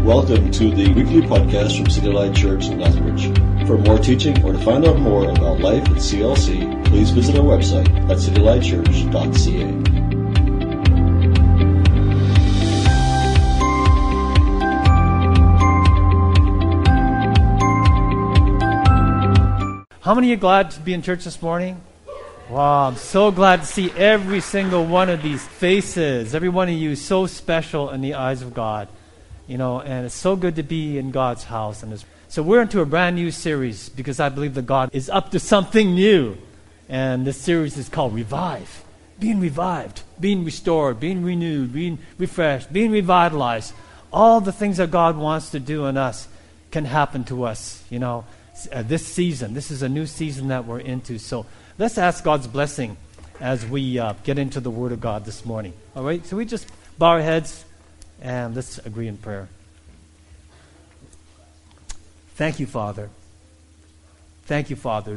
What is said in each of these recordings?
Welcome to the weekly podcast from City Light Church in Lethbridge. For more teaching or to find out more about life at CLC, please visit our website at citylightchurch.ca. How many are glad to be in church this morning? Wow, I'm so glad to see every single one of these faces. Every one of you is so special in the eyes of God. You know, and it's so good to be in God's house. So we're into a brand new series because I believe that God is up to something new. And this series is called Revive. Being revived, being restored, being renewed, being refreshed, being revitalized. All the things that God wants to do in us can happen to us, you know. This season. This is a new season that we're into. So let's ask God's blessing as we get into the Word of God this morning. All right? So we just bow our heads and let's agree in prayer. Thank you, Father. Thank you, Father.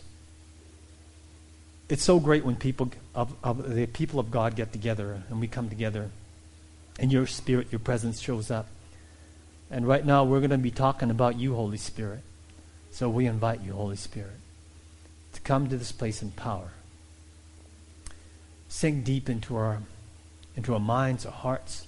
It's so great when the people of God get together and we come together and your Spirit, your presence shows up. And right now we're going to be talking about you, Holy Spirit. So we invite you, Holy Spirit, to come to this place in power. Sink deep into our minds, our hearts,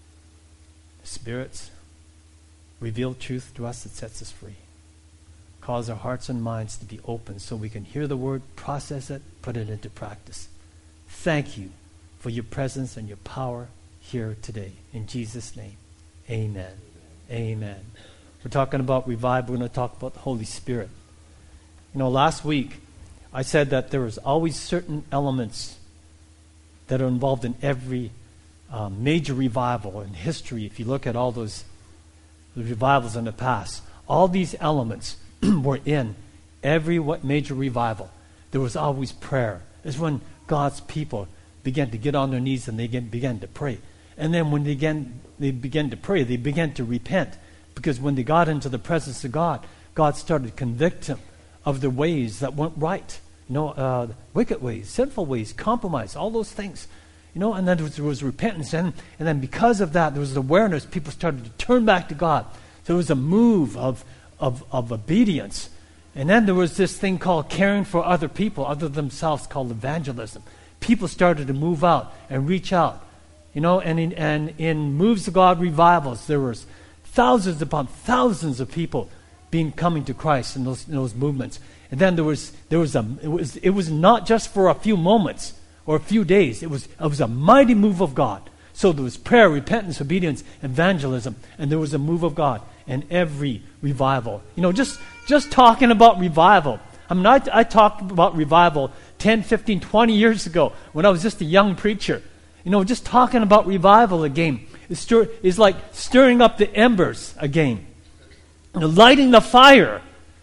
spirits. Reveal truth to us that sets us free. Cause our hearts and minds to be open so we can hear the word, process it, put it into practice. Thank you for your presence and your power here today. In Jesus' name, amen. Amen. We're talking about revival. We're going to talk about the Holy Spirit. You know, last week I said that there was always certain elements that are involved in every major revival in history. If you look at all those revivals in the past, all these elements were in every major revival. There was always prayer. It's when God's people began to get on their knees and they began to pray. And then when they began to pray, they began to repent. Because when they got into the presence of God, God started to convict them of the ways that weren't right. You know, wicked ways, sinful ways, compromise, all those things. You know, and then there was repentance. And then because of that, there was awareness. People started to turn back to God. So there was a move of obedience. And then there was this thing called caring for other people, other than themselves, called evangelism. People started to move out and reach out. You know, and in Moves of God revivals, there was thousands upon thousands of people coming to Christ in those movements. And then it was not just for a few moments or a few days. It was a mighty move of God. So there was prayer, repentance, obedience, evangelism, and there was a move of God in every revival. You know, just talking about revival. I mean, I talked about revival 10, 15, 20 years ago when I was just a young preacher. You know, just talking about revival again is like stirring up the embers again. You know, lighting the fire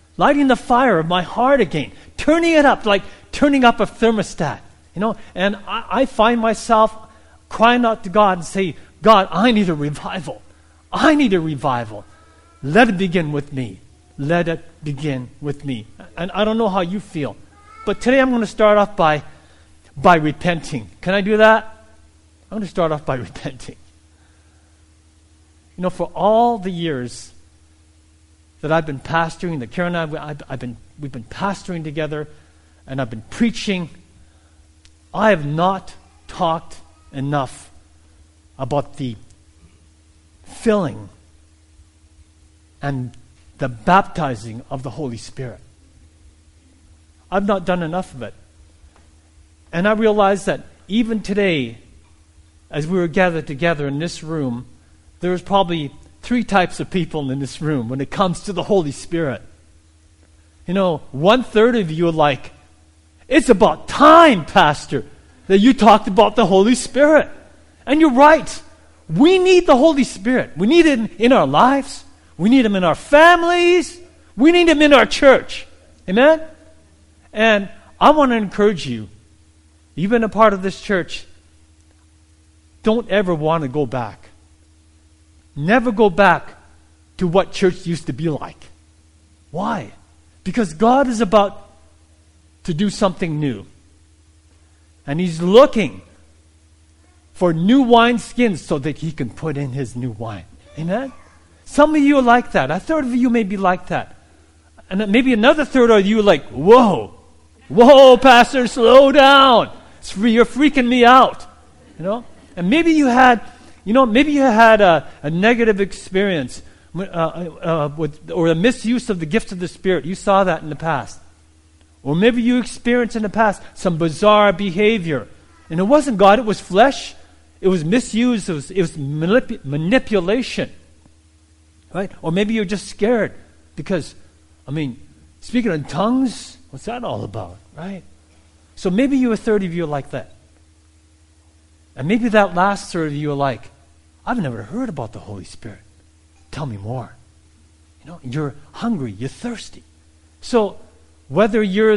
of my heart again. Turning it up, like turning up a thermostat. You know, and I find myself crying out to God and say, God, I need a revival. I need a revival. Let it begin with me. Let it begin with me. And I don't know how you feel, but today I'm going to start off by repenting. Can I do that? I'm going to start off by repenting. You know, for all the years that I've been pastoring, that Karen and we've been pastoring together, and I've been preaching, I have not talked enough about the filling and the baptizing of the Holy Spirit. I've not done enough of it. And I realized that even today, as we were gathered together in this room, there's probably 3 types of people in this room when it comes to the Holy Spirit. You know, 1/3 of you are like, it's about time, Pastor, that you talked about the Holy Spirit. And you're right. We need the Holy Spirit. We need Him in our lives. We need Him in our families. We need Him in our church. Amen? And I want to encourage you, you've been a part of this church, don't ever want to go back. Never go back to what church used to be like. Why? Because God is about to do something new. And He's looking for new wine skins so that He can put in His new wine. Amen? Some of you are like that. A third of you may be like that. And then maybe another third of you are like, whoa, Pastor, slow down. You're freaking me out. And maybe you had a negative experience with, or a misuse of the gift of the Spirit. You saw that in the past. Or maybe you experienced in the past some bizarre behavior. And it wasn't God, it was flesh. It was misuse, it was manipulation. Right? Or maybe you're just scared because, speaking in tongues, what's that all about? Right? So maybe a third of you are like that. And maybe that last third of you are like, I've never heard about the Holy Spirit. Tell me more. You're hungry, you're thirsty. So whether you're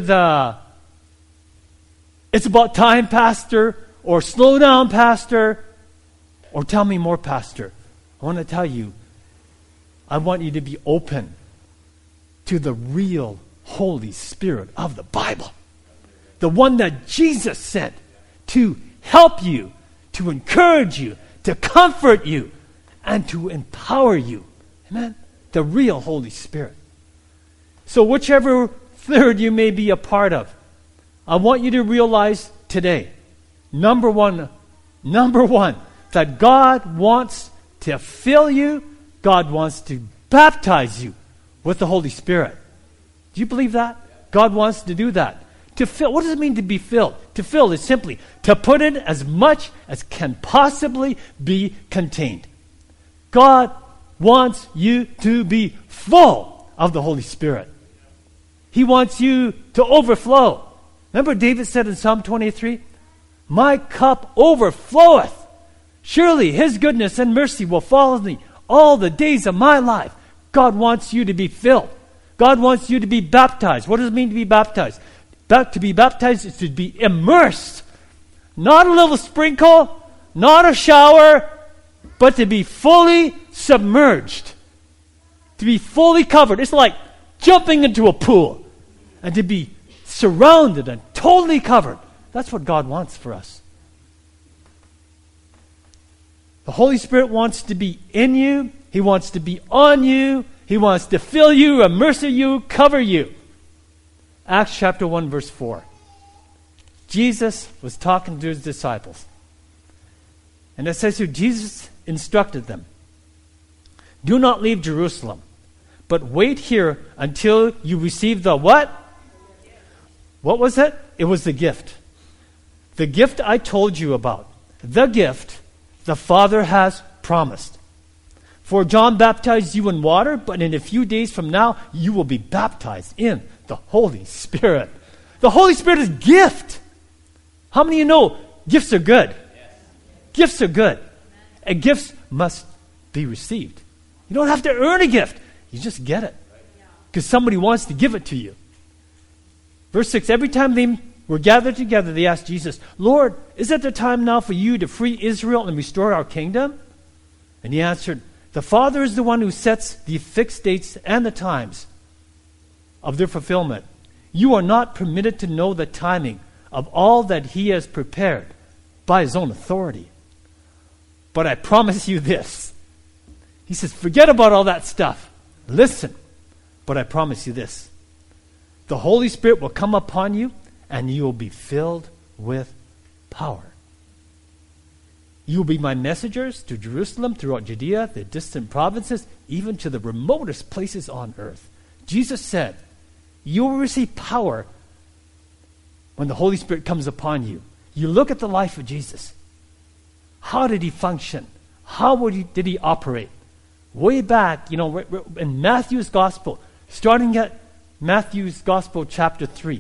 it's about time pastor, or slow down pastor, or tell me more pastor, I want to tell you, I want you to be open to the real Holy Spirit of the Bible. The one that Jesus sent to help you, to encourage you, to comfort you, and to empower you. Amen? The real Holy Spirit. So whichever third you may be a part of, I want you to realize today, number one, that God wants to fill you, God wants to baptize you with the Holy Spirit. Do you believe that? God wants to do that. To fill, what does it mean to be filled? To fill is simply to put in as much as can possibly be contained. God wants you to be full of the Holy Spirit. He wants you to overflow. Remember David said in Psalm 23, my cup overfloweth. Surely His goodness and mercy will follow me all the days of my life. God wants you to be filled. God wants you to be baptized. What does it mean to be baptized? To be baptized is to be immersed. Not a little sprinkle, not a shower, but to be fully submerged. To be fully covered. It's like jumping into a pool. And to be surrounded and totally covered. That's what God wants for us. The Holy Spirit wants to be in you. He wants to be on you. He wants to fill you, immerse you, cover you. Acts chapter 1 verse 4. Jesus was talking to His disciples. And it says here, Jesus instructed them, do not leave Jerusalem, but wait here until you receive the what? What was it? It was the gift. The gift I told you about. The gift the Father has promised. For John baptized you in water, but in a few days from now, you will be baptized in the Holy Spirit. The Holy Spirit is a gift. How many of you know gifts are good? Yes. Gifts are good. And gifts must be received. You don't have to earn a gift. You just get it. Because somebody wants to give it to you. Verse 6, every time they were gathered together, they asked Jesus, Lord, is it the time now for you to free Israel and restore our kingdom? And He answered, the Father is the one who sets the fixed dates and the times of their fulfillment. You are not permitted to know the timing of all that He has prepared by His own authority. But I promise you this. He says, forget about all that stuff. Listen, but I promise you this. The Holy Spirit will come upon you and you will be filled with power. You will be my messengers to Jerusalem, throughout Judea, the distant provinces, even to the remotest places on earth. Jesus said, you will receive power when the Holy Spirit comes upon you. You look at the life of Jesus. How did He function? How did He operate? Way back, in Matthew's Gospel, starting at Matthew's Gospel chapter 3,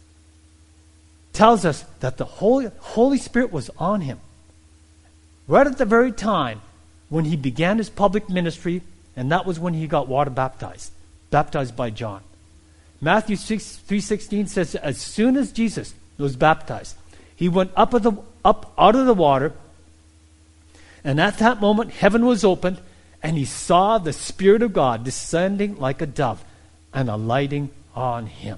tells us that the Holy Spirit was on Him. Right at the very time when He began His public ministry, and that was when He got water baptized by John. Matthew 3:16 says, as soon as Jesus was baptized, He went up out of the water, and at that moment heaven was opened, and He saw the Spirit of God descending like a dove and alighting on Him.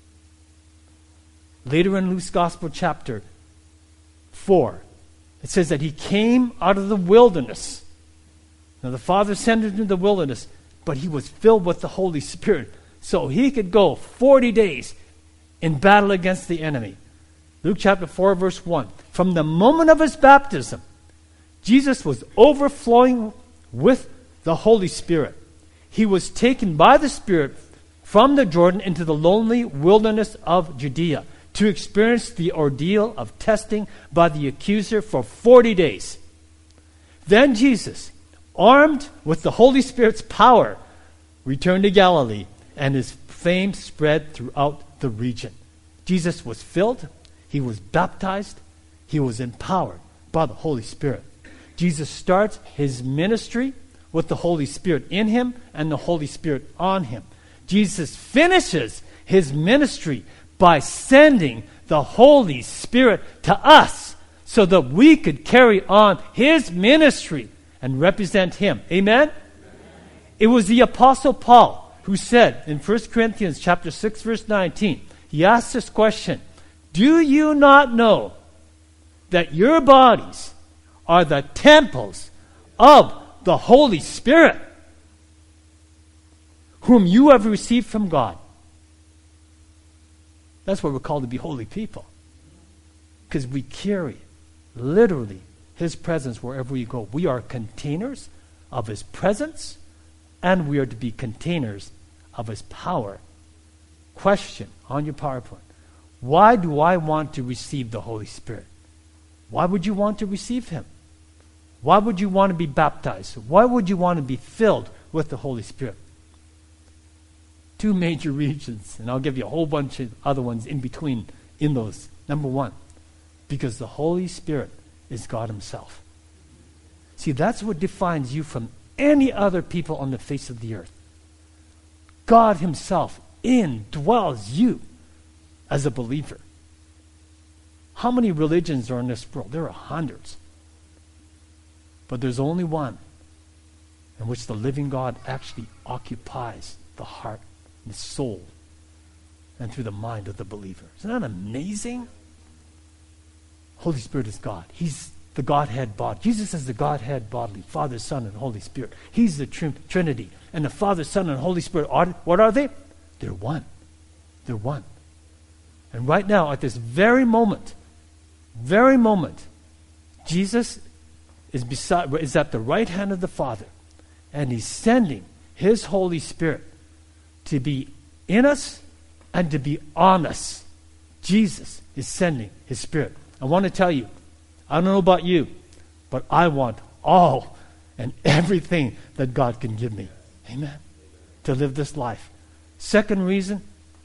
Later in Luke's Gospel chapter 4, it says that He came out of the wilderness Now the Father sent him into the wilderness, but he was filled with the Holy Spirit, so he could go 40 days in battle against the enemy. Luke chapter 4, verse 1. From the moment of his baptism, Jesus was overflowing with the Holy Spirit. He was taken by the Spirit from the Jordan into the lonely wilderness of Judea to experience the ordeal of testing by the accuser for 40 days. Then Jesus, armed with the Holy Spirit's power, returned to Galilee, and his fame spread throughout the region. Jesus was filled, he was baptized, he was empowered by the Holy Spirit. Jesus starts his ministry with the Holy Spirit in him and the Holy Spirit on him. Jesus finishes his ministry by sending the Holy Spirit to us so that we could carry on his ministry and represent him. Amen? It was the Apostle Paul who said in 1 Corinthians chapter 6, verse 19, he asked this question, do you not know that your bodies are the temples of the Holy Spirit, whom you have received from God? That's why we're called to be holy people. Because we carry, literally, his presence wherever we go. We are containers of his presence, and we are to be containers of his power. Question on your PowerPoint. Why do I want to receive the Holy Spirit? Why would you want to receive him? Why would you want to be baptized? Why would you want to be filled with the Holy Spirit? Two major reasons, and I'll give you a whole bunch of other ones in between in those. Number one, because the Holy Spirit is God himself. See, that's what defines you from any other people on the face of the earth. God himself indwells you as a believer. How many religions are in this world? There are hundreds. But there's only one in which the living God actually occupies the heart and the soul and through the mind of the believer. Isn't that amazing? Holy Spirit is God. He's the Godhead body. Jesus is the Godhead bodily, Father, Son, and Holy Spirit. He's the Trinity. And the Father, Son, and Holy Spirit, what are they? They're one. They're one. And right now, at this very moment, Jesus is at the right hand of the Father, and he's sending his Holy Spirit to be in us and to be on us. Jesus is sending his Spirit. I want to tell you, I don't know about you, but I want all and everything that God can give me. Amen. To live this life. Second reason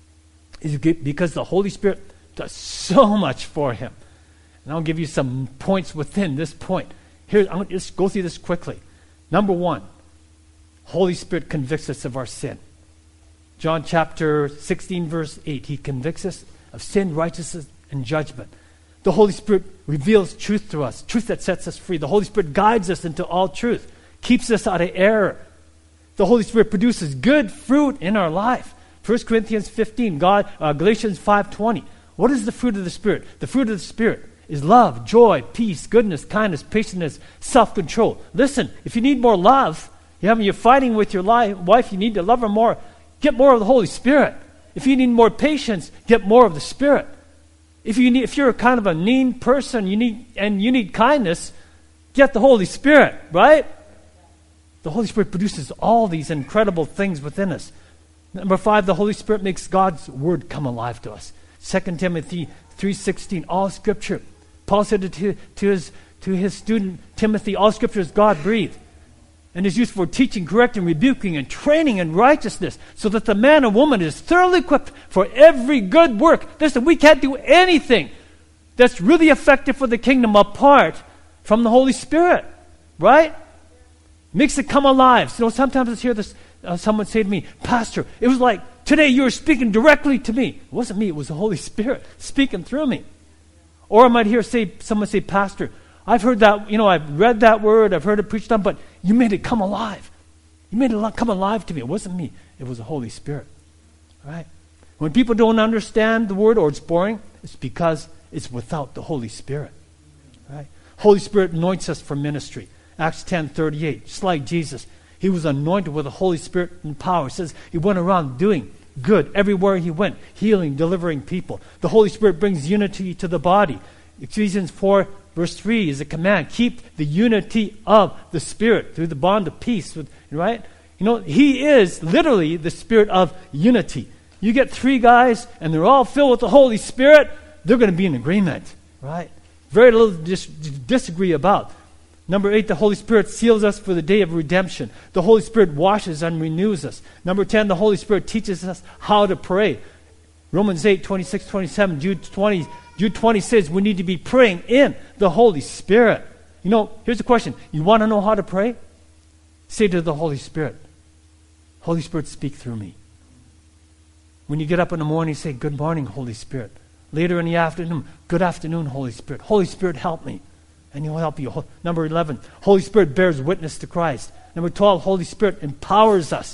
is because the Holy Spirit does so much for him. And I'll give you some points within this point. Here, I'm going to just go through this quickly. Number one, Holy Spirit convicts us of our sin. John chapter 16, verse 8, he convicts us of sin, righteousness, and judgment. The Holy Spirit reveals truth to us, truth that sets us free. The Holy Spirit guides us into all truth, keeps us out of error. The Holy Spirit produces good fruit in our life. 1 Corinthians 15, Galatians 5:20. What is the fruit of the Spirit? The fruit of the Spirit is love, joy, peace, goodness, kindness, patience, self-control. Listen, if you need more love, you're fighting with your wife, you need to love her more, get more of the Holy Spirit. If you need more patience, get more of the Spirit. If you're kind of a mean person, you need kindness, get the Holy Spirit, right? The Holy Spirit produces all these incredible things within us. Number 5, the Holy Spirit makes God's word come alive to us. 2 Timothy 3:16, all Scripture. Paul said to his student Timothy, all Scripture is God-breathed and is used for teaching, correcting, rebuking, and training in righteousness, so that the man or woman is thoroughly equipped for every good work. Listen, we can't do anything that's really effective for the kingdom apart from the Holy Spirit, right? Makes it come alive. So, sometimes I hear this, someone say to me, Pastor, it was like today you were speaking directly to me. It wasn't me, it was the Holy Spirit speaking through me. Or I might hear someone say, Pastor, I've heard that, I've read that word, I've heard it preached on, but you made it come alive. You made it come alive to me. It wasn't me, it was the Holy Spirit. Right? When people don't understand the word or it's boring, it's because it's without the Holy Spirit. Right? Holy Spirit anoints us for ministry. Acts 10:38. Just like Jesus, he was anointed with the Holy Spirit and power. It says he went around doing good everywhere he went, healing, delivering people. The Holy Spirit brings unity to the body. Ephesians 4 verse 3 is a command. Keep the unity of the Spirit through the bond of peace. Right? You know, he is literally the Spirit of unity. You get 3 guys and they're all filled with the Holy Spirit, they're going to be in agreement. Right? Very little disagree about. Number 8, the Holy Spirit seals us for the day of redemption. The Holy Spirit washes and renews us. Number 10, the Holy Spirit teaches us how to pray. Romans 8, 26, 27, Jude 20 says we need to be praying in the Holy Spirit. You know, here's the question. You want to know how to pray? Say to the Holy Spirit, Holy Spirit, speak through me. When you get up in the morning, say, good morning, Holy Spirit. Later in the afternoon, good afternoon, Holy Spirit. Holy Spirit, help me. And he'll help you. Number 11, Holy Spirit bears witness to Christ. Number 12, Holy Spirit empowers us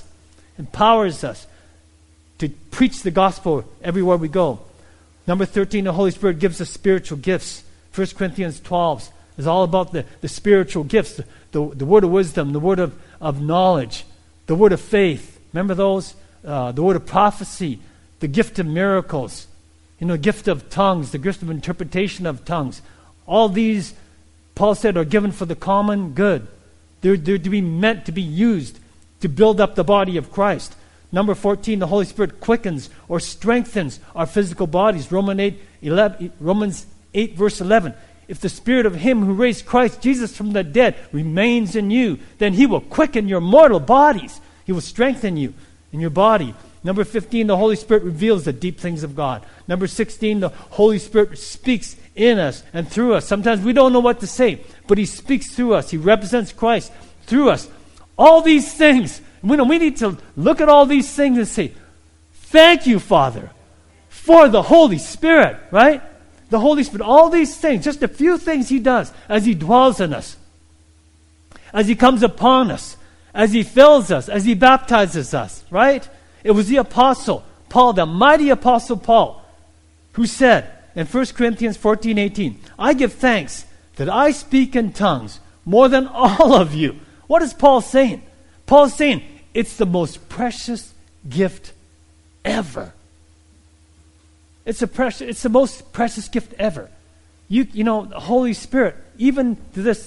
to preach the gospel everywhere we go. Number 13, the Holy Spirit gives us spiritual gifts. 1 Corinthians 12 is all about the spiritual gifts, the word of wisdom, the word of knowledge, the word of faith. Remember those? The word of prophecy, the gift of miracles, gift of tongues, the gift of interpretation of tongues. All these, Paul said, are given for the common good. They're to be meant to be used to build up the body of Christ. Number 14, the Holy Spirit quickens or strengthens our physical bodies. Romans 8, verse 11. If the Spirit of Him who raised Christ Jesus from the dead remains in you, then He will quicken your mortal bodies. He will strengthen you in your body. Number 15, the Holy Spirit reveals the deep things of God. Number 16, the Holy Spirit speaks in us and through us. Sometimes we don't know what to say, but He speaks through us. He represents Christ through us. All these things, we need to look at all these things and say, thank you, Father, for the Holy Spirit, right? The Holy Spirit, all these things, just a few things He does as He dwells in us, as He comes upon us, as He fills us, as He baptizes us, right? It was the apostle, Paul, the mighty apostle Paul, who said in 1 Corinthians 14:18, I give thanks that I speak in tongues more than all of you. What is Paul saying? Paul's saying, it's the most precious gift ever. It's the most precious gift ever. The Holy Spirit, even to this,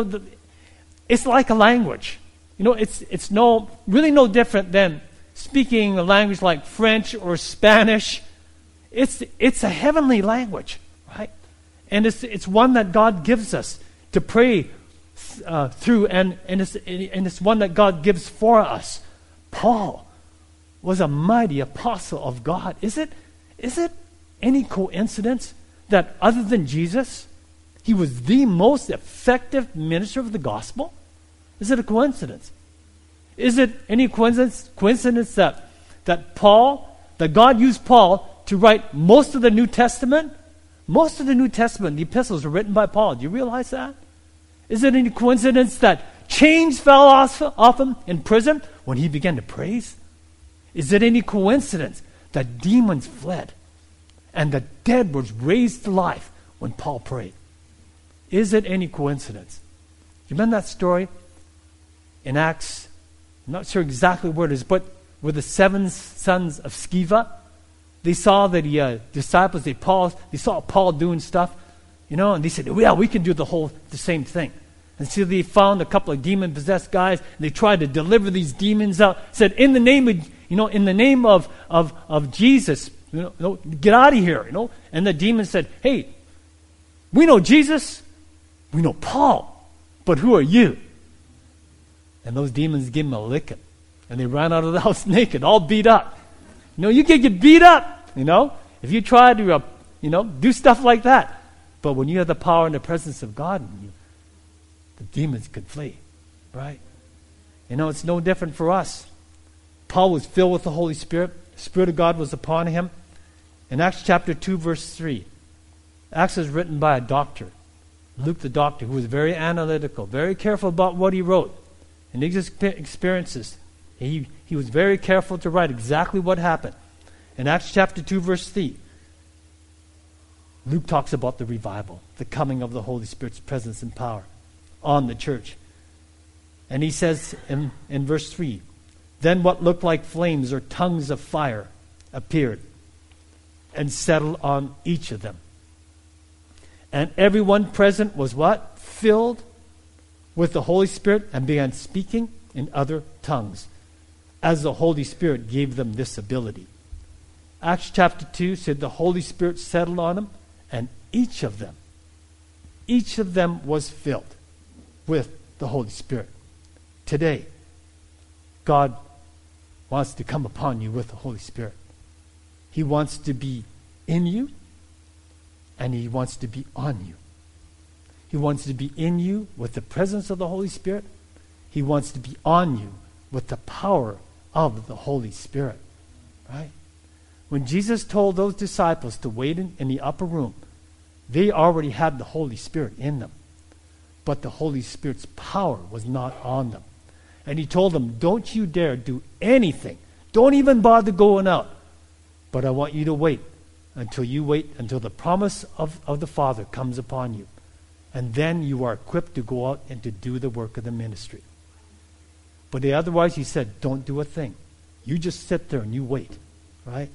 it's like a language. It's really no different than speaking a language like French or Spanish. It's a heavenly language, right? And it's one that God gives us to pray through, and it's one that God gives for us. Paul was a mighty apostle of God. Is it any coincidence that other than Jesus, he was the most effective minister of the gospel? Is it a coincidence? Is it any coincidence that God used Paul to write most of the New Testament? Most of the New Testament, the epistles, were written by Paul. Do you realize that? Is it any coincidence that chains fell off him in prison when he began to praise? Is it any coincidence that demons fled and the dead was raised to life when Paul prayed? Is it any coincidence? You remember that story in Acts? I'm not sure exactly where it is, but with the 7 sons of Sceva, they saw the disciples, they saw Paul doing stuff, and they said, yeah, we can do the same thing. And so they found a couple of demon-possessed guys, and they tried to deliver these demons out. Said, in the name of Jesus, get out of here, And the demons said, hey, we know Jesus, we know Paul, but who are you? And those demons gave him a licking. And they ran out of the house naked, all beat up. You can get beat up, if you try to, do stuff like that. But when you have the power and the presence of God in you, the demons could flee, right? It's no different for us. Paul was filled with the Holy Spirit. The Spirit of God was upon him. In Acts chapter 2, verse 3, Acts is written by a doctor, Luke the doctor, who was very analytical, very careful about what he wrote. And his experiences, he was very careful to write exactly what happened. In Acts chapter 2, verse 3, Luke talks about the revival, the coming of the Holy Spirit's presence and power on the church. And he says in verse 3, then what looked like flames or tongues of fire appeared and settled on each of them. And everyone present was what? Filled with the Holy Spirit and began speaking in other tongues, as the Holy Spirit gave them this ability. Acts chapter 2 said the Holy Spirit settled on them, and each of them was filled with the Holy Spirit. Today, God wants to come upon you with the Holy Spirit. He wants to be in you, and He wants to be on you. He wants to be in you with the presence of the Holy Spirit. He wants to be on you with the power of the Holy Spirit. Right? When Jesus told those disciples to wait in the upper room, they already had the Holy Spirit in them. But the Holy Spirit's power was not on them. And He told them, don't you dare do anything. Don't even bother going out. But I want you to wait until the promise of the Father comes upon you. And then you are equipped to go out and to do the work of the ministry. But otherwise, He said, don't do a thing. You just sit there and you wait. Right?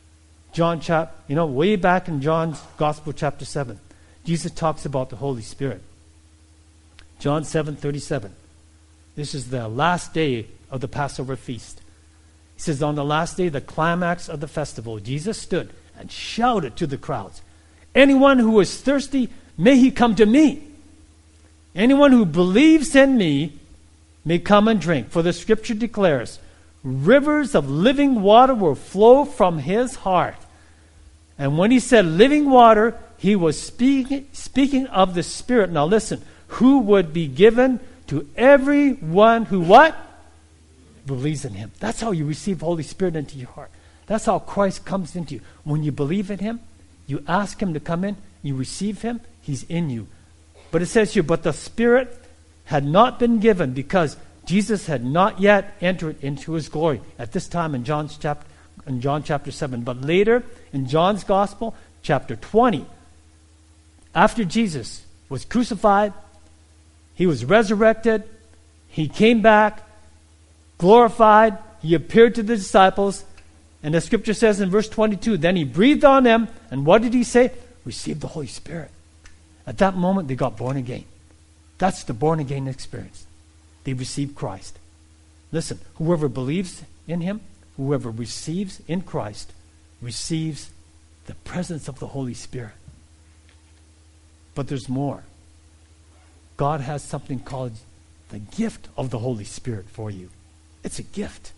Way back in John's Gospel, chapter 7, Jesus talks about the Holy Spirit. John 7:37. This is the last day of the Passover feast. He says, on the last day, the climax of the festival, Jesus stood and shouted to the crowds, anyone who is thirsty, may he come to me. Anyone who believes in me may come and drink. For the scripture declares, rivers of living water will flow from his heart. And when he said living water, he was speaking of the Spirit. Now listen, who would be given to everyone who what? Believes in him. That's how you receive Holy Spirit into your heart. That's how Christ comes into you. When you believe in him, you ask him to come in, you receive him, he's in you. But it says here, but the Spirit had not been given because Jesus had not yet entered into his glory at this time in John chapter 7. But later in John's Gospel, chapter 20, after Jesus was crucified, he was resurrected, he came back, glorified, he appeared to the disciples, and the scripture says in verse 22, then he breathed on them, and what did he say? Receive the Holy Spirit. At that moment, they got born again. That's the born again experience. They received Christ. Listen, whoever believes in him, whoever receives in Christ, receives the presence of the Holy Spirit. But there's more. God has something called the gift of the Holy Spirit for you. It's a gift.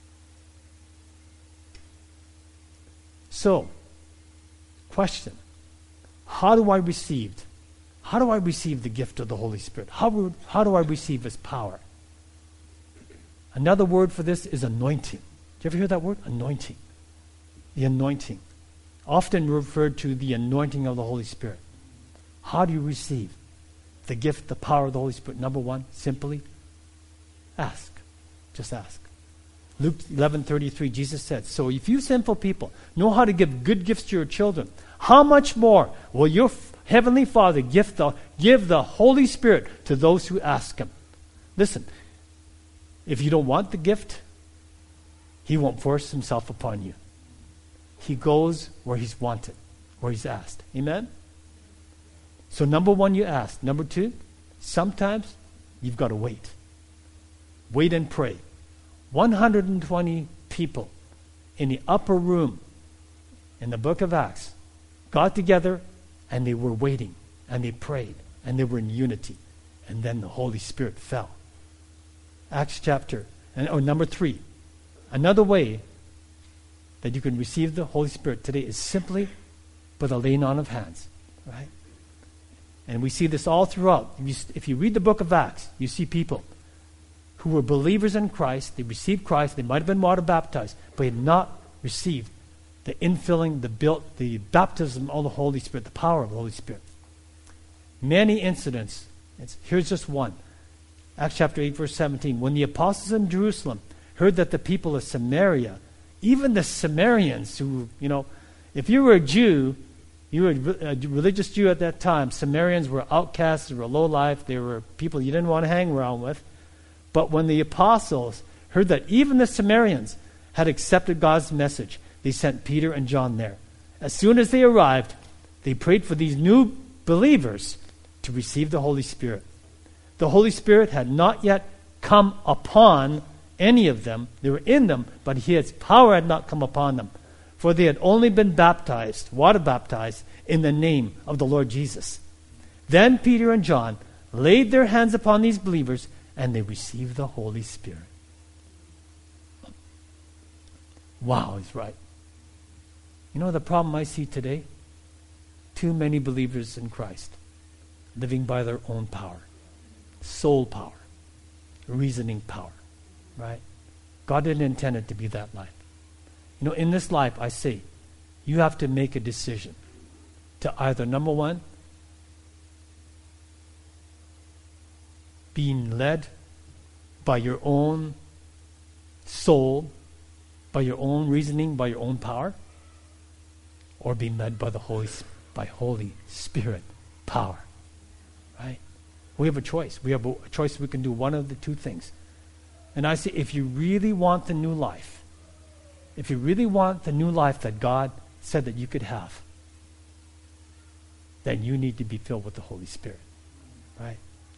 So, question. How do I receive the gift of the Holy Spirit? How do I receive his power? Another word for this is anointing. Do you ever hear that word? Anointing. The anointing. Often referred to the anointing of the Holy Spirit. How do you receive the gift, the power of the Holy Spirit? Number one, simply ask. Just ask. Luke 11:33, Jesus said, so if you sinful people know how to give good gifts to your children, how much more will your Heavenly Father give the Holy Spirit to those who ask him? Listen, if you don't want the gift, he won't force himself upon you. He goes where he's wanted, where he's asked. Amen? So number one, you ask. Number two, sometimes you've got to wait. Wait and pray. 120 people in the upper room in the book of Acts got together and they were waiting and they prayed and they were in unity. And then the Holy Spirit fell. Number 3. Another way that you can receive the Holy Spirit today is simply by the laying on of hands. Right? And we see this all throughout. If you read the book of Acts, you see people who were believers in Christ. They received Christ. They might have been water baptized, but had not received the infilling, the baptism of the Holy Spirit, the power of the Holy Spirit. Many incidents. Here's just one. Acts chapter 8, verse 17. When the apostles in Jerusalem heard that the people of Samaria, even the Samaritans who, if you were a Jew, you were a religious Jew at that time, Samaritans were outcasts, they were low life, they were people you didn't want to hang around with. But when the apostles heard that even the Samaritans had accepted God's message, they sent Peter and John there. As soon as they arrived, they prayed for these new believers to receive the Holy Spirit. The Holy Spirit had not yet come upon any of them. They were in them, but His power had not come upon them. For they had only been baptized, water baptized, in the name of the Lord Jesus. Then Peter and John laid their hands upon these believers, and they received the Holy Spirit. Wow, he's right. You know the problem I see today? Too many believers in Christ living by their own power. Soul power. Reasoning power. Right? God didn't intend it to be that life. You know, in this life, I say, you have to make a decision to either, number one, being led by your own soul, by your own reasoning, by your own power, or being led by the Holy Spirit power. Right? We have a choice. We have a choice. We can do one of the two things. And I say, if you really want the new life, if you really want the new life that God said that you could have, then you need to be filled with the Holy Spirit. Right?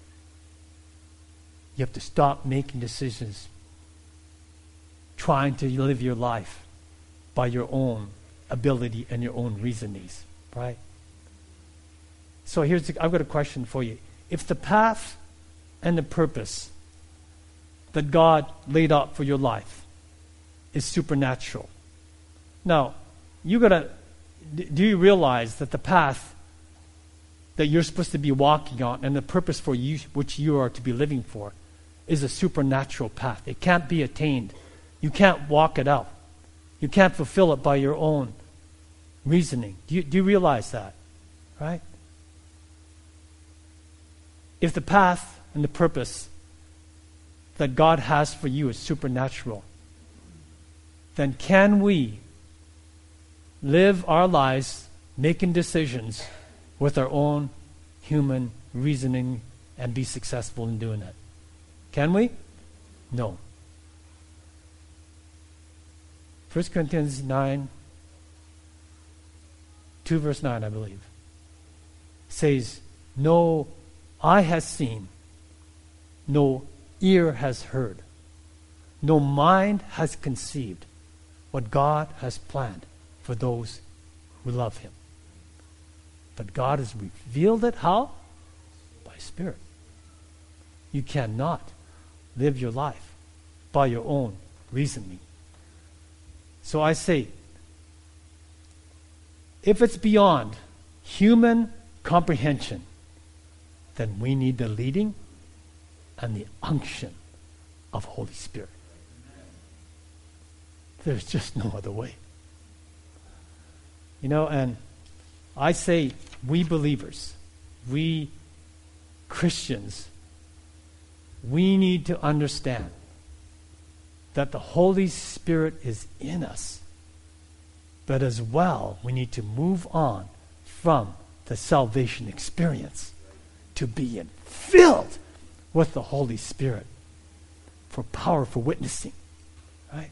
You have to stop making decisions, trying to live your life by your own ability and your own reasonings. Right? So I've got a question for you. If the path and the purpose that God laid out for your life is supernatural. Now, do you realize that the path that you're supposed to be walking on and the purpose for you, which you are to be living for, is a supernatural path. It can't be attained. You can't walk it out. You can't fulfill it by your own reasoning. Do you realize that? Right? If the path and the purpose that God has for you is supernatural, then can we live our lives making decisions with our own human reasoning and be successful in doing it? Can we? No. 1 Corinthians 9, 2 verse 9, I believe, says, no eye has seen, no ear has heard, no mind has conceived what God has planned for those who love Him. But God has revealed it how? By Spirit. You cannot live your life by your own reasoning. So I say, if it's beyond human comprehension, then we need the leading and the unction of Holy Spirit. There's just no other way. You know, and I say, we believers, we Christians, we need to understand that the Holy Spirit is in us. But as well, we need to move on from the salvation experience to being filled with the Holy Spirit for powerful witnessing. Right?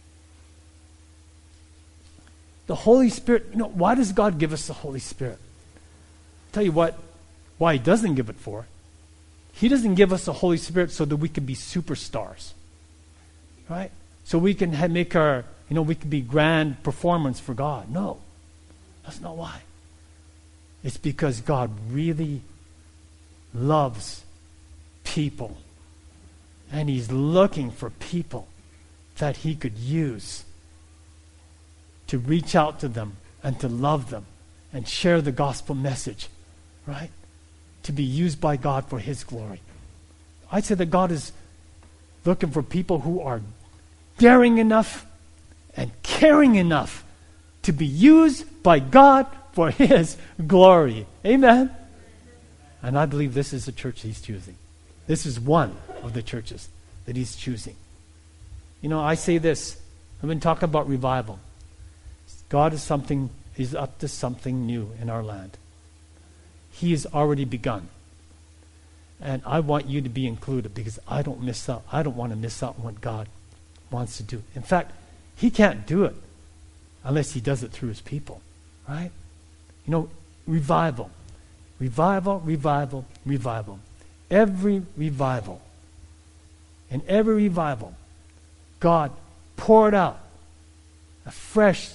The Holy Spirit, you know, why does God give us the Holy Spirit? I'll tell you why He doesn't give it for. He doesn't give us the Holy Spirit so that we can be superstars. Right? So we can make we can be grand performance for God. No. That's not why. It's because God really loves people. And He's looking for people that He could use to reach out to them and to love them and share the gospel message, right? To be used by God for His glory. I'd say that God is looking for people who are daring enough and caring enough to be used by God for His glory. Amen? And I believe this is the church He's choosing. This is one of the churches that He's choosing. You know, I say this. I've been talking about revival. God is He's up to something new in our land. He has already begun. And I want you to be included because I don't miss out. I don't want to miss out on what God wants to do. In fact, he can't do it unless he does it through his people, right? You know, revival. Revival, revival, revival. Every revival, in every revival, God poured out a fresh,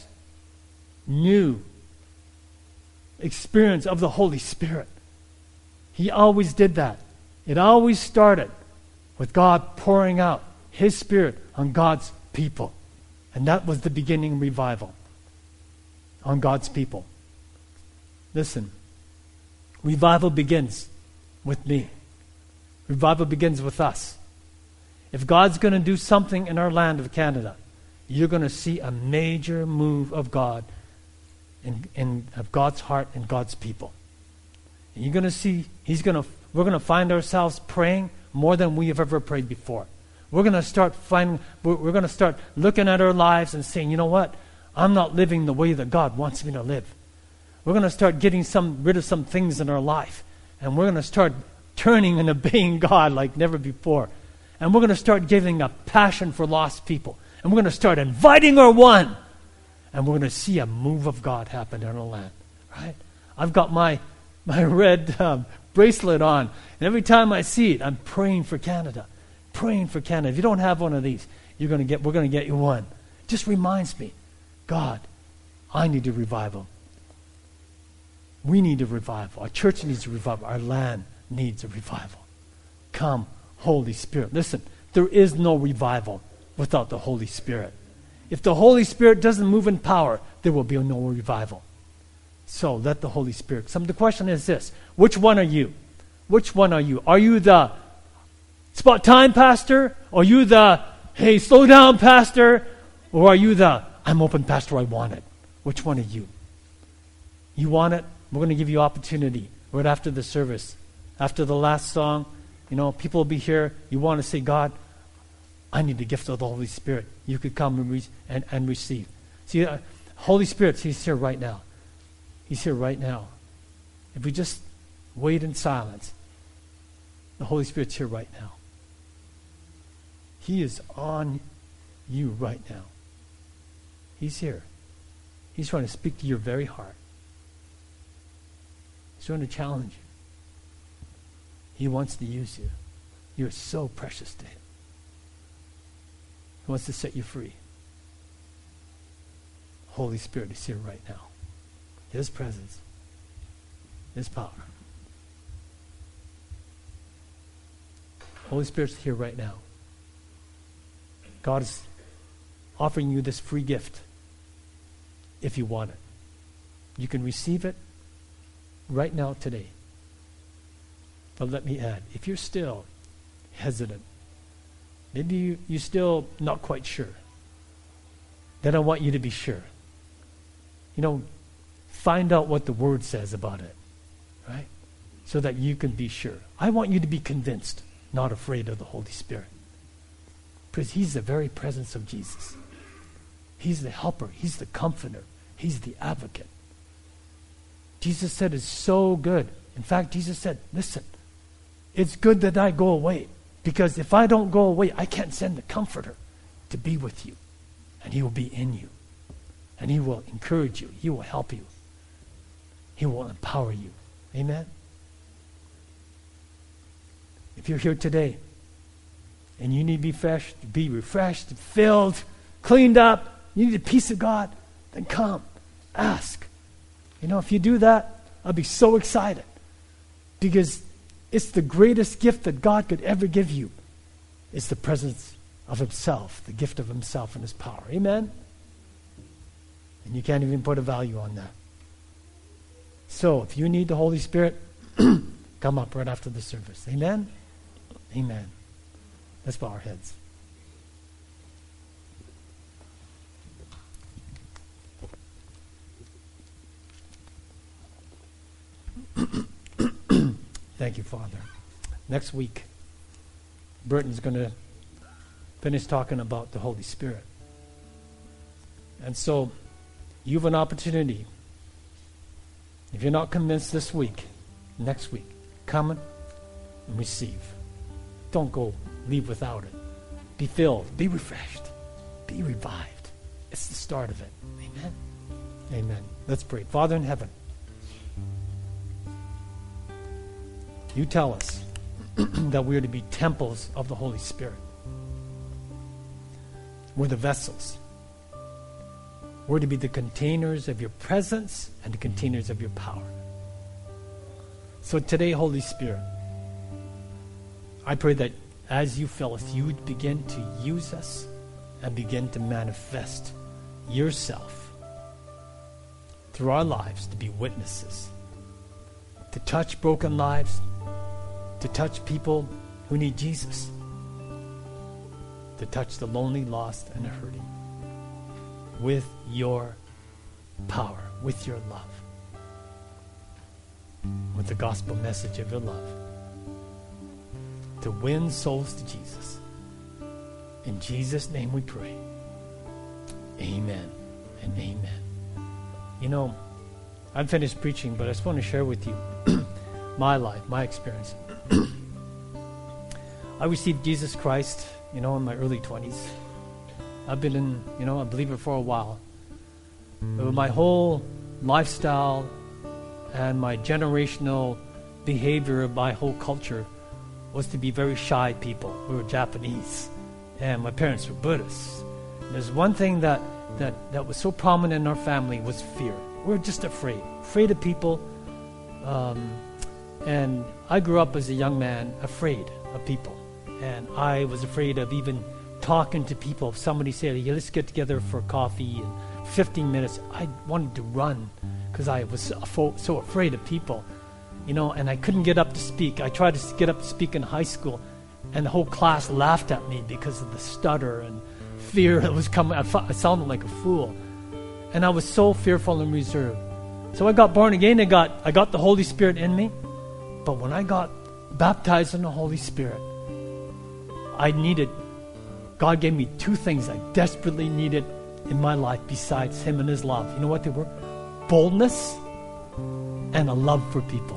new experience of the Holy Spirit. He always did that. It always started with God pouring out his Spirit on God's people. And that was the beginning of revival on God's people. Listen, revival begins with me. Revival begins with us. If God's going to do something in our land of Canada, you're going to see a major move of God of God's heart and God's people. And you're going to see we're going to find ourselves praying more than we have ever prayed before. We're going to start looking at our lives and saying, you know what? I'm not living the way that God wants me to live. We're going to start getting rid of some things in our life. And we're going to start turning and obeying God like never before. And we're going to start giving a passion for lost people. And we're going to start inviting our one. And we're going to see a move of God happen in our land. Right? I've got my red bracelet on. And every time I see it, I'm praying for Canada. Praying for Canada. If you don't have one of these, we're going to get you one. It just reminds me, God, I need a revival. We need a revival. Our church needs a revival. Our land needs a revival. Come, Holy Spirit. Listen, there is no revival without the Holy Spirit. If the Holy Spirit doesn't move in power, there will be no revival. So let the Holy Spirit. The question is this: which one are you? Which one are you? Are you the spot time pastor? Are you the hey, slow down pastor? Or are you the I'm open pastor, I want it? Which one are you? You want it? We're going to give you opportunity right after the service. After the last song, people will be here. You want to say, God, I need the gift of the Holy Spirit. You could come and receive. See, Holy Spirit, he's here right now. He's here right now. If we just wait in silence, the Holy Spirit's here right now. He is on you right now. He's here. He's trying to speak to your very heart. He's trying to challenge you. He wants to use you. You're so precious to him. He wants to set you free. Holy Spirit is here right now. His presence, His power. Holy Spirit's here right now. God is offering you this free gift if you want it. You can receive it right now today. But let me add, if you're still hesitant, maybe you're still not quite sure, then I want you to be sure. Find out what the Word says about it, right? So that you can be sure. I want you to be convinced, not afraid of the Holy Spirit. Because He's the very presence of Jesus. He's the helper. He's the comforter. He's the advocate. Jesus said it's so good. In fact, Jesus said, listen, it's good that I go away. Because if I don't go away, I can't send the comforter to be with you. And He will be in you. And He will encourage you. He will help you. He will empower you. Amen? If you're here today and you need to be refreshed, filled, cleaned up, you need the peace of God, then come, ask. If you do that, I'll be so excited. Because it's the greatest gift that God could ever give you. It's the presence of Himself, the gift of Himself and His power. Amen? And you can't even put a value on that. So, if you need the Holy Spirit, come up right after the service. Amen? Amen. Let's bow our heads. Thank you, Father. Next week, Burton's going to finish talking about the Holy Spirit. And so, you have an opportunity. If you're not convinced this week, next week, come and receive. Don't go leave without it. Be filled. Be refreshed. Be revived. It's the start of it. Amen. Amen. Let's pray. Father in heaven, you tell us that we are to be temples of the Holy Spirit. We're the vessels. We're to be the containers of your presence and the containers of your power. So today, Holy Spirit, I pray that as you fill us, you would begin to use us and begin to manifest yourself through our lives to be witnesses, to touch broken lives, to touch people who need Jesus, to touch the lonely, lost, and hurting with your power, with your love, with the gospel message of your love, to win souls to Jesus. In Jesus' name we pray. Amen and amen. You know, I'm finished preaching, but I just want to share with you my life, my experience. I received Jesus Christ, in my early 20s. I've been a believer for a while. But my whole lifestyle and my generational behavior of my whole culture was to be very shy people. We were Japanese, and my parents were Buddhists. And there's one thing that was so prominent in our family was fear. We were just afraid of people. And I grew up as a young man afraid of people. And I was afraid of even talking to people. If somebody said, "Hey, let's get together for coffee in 15 minutes," I wanted to run because I was so afraid of people. And I couldn't get up to speak. I tried to get up to speak in high school, and the whole class laughed at me because of the stutter and fear that was coming. I sounded like a fool. And I was so fearful and reserved. So I got born again. I got the Holy Spirit in me. But when I got baptized in the Holy Spirit, God gave me two things I desperately needed in my life besides Him and His love. You know what they were? Boldness and a love for people.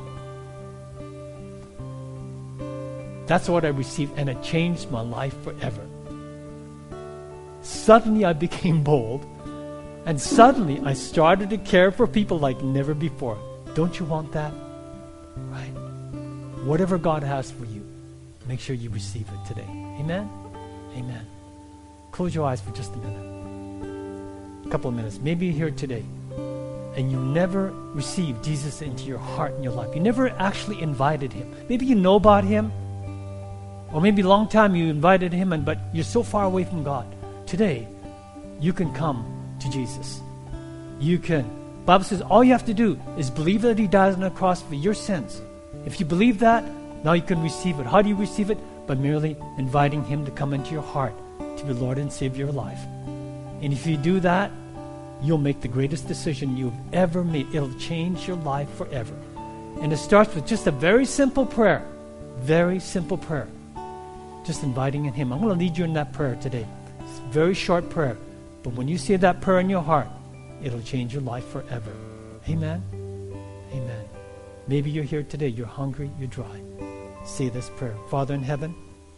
That's what I received, and it changed my life forever. Suddenly I became bold, and suddenly I started to care for people like never before. Don't you want that? Right? Whatever God has for you, make sure you receive it today. Amen? Amen. Close your eyes for just a minute. A couple of minutes. Maybe you're here today and you never received Jesus into your heart and your life. You never actually invited Him. Maybe you know about Him, or maybe a long time you invited Him, but you're so far away from God. Today, you can come to Jesus. You can. The Bible says all you have to do is believe that He died on the cross for your sins. If you believe that, now you can receive it. How do you receive it? By merely inviting Him to come into your heart, to be Lord and Savior of your life. And if you do that, you'll make the greatest decision you've ever made. It'll change your life forever. And it starts with just a very simple prayer. Very simple prayer. Just inviting in Him. I'm going to lead you in that prayer today. It's a very short prayer. But when you say that prayer in your heart, it'll change your life forever. Amen? Amen. Maybe you're here today. You're hungry. You're dry. Say this prayer. Father in heaven,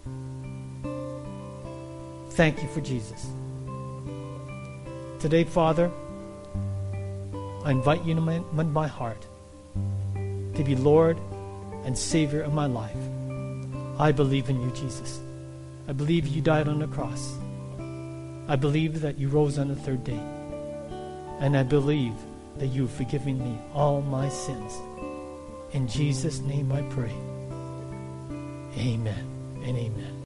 thank you for Jesus. Today, Father, I invite you into my heart to be Lord and Savior of my life. I believe in you, Jesus. I believe you died on the cross. I believe that you rose on the third day. And I believe that you've forgiven me all my sins. In Jesus' name I pray. Amen and amen.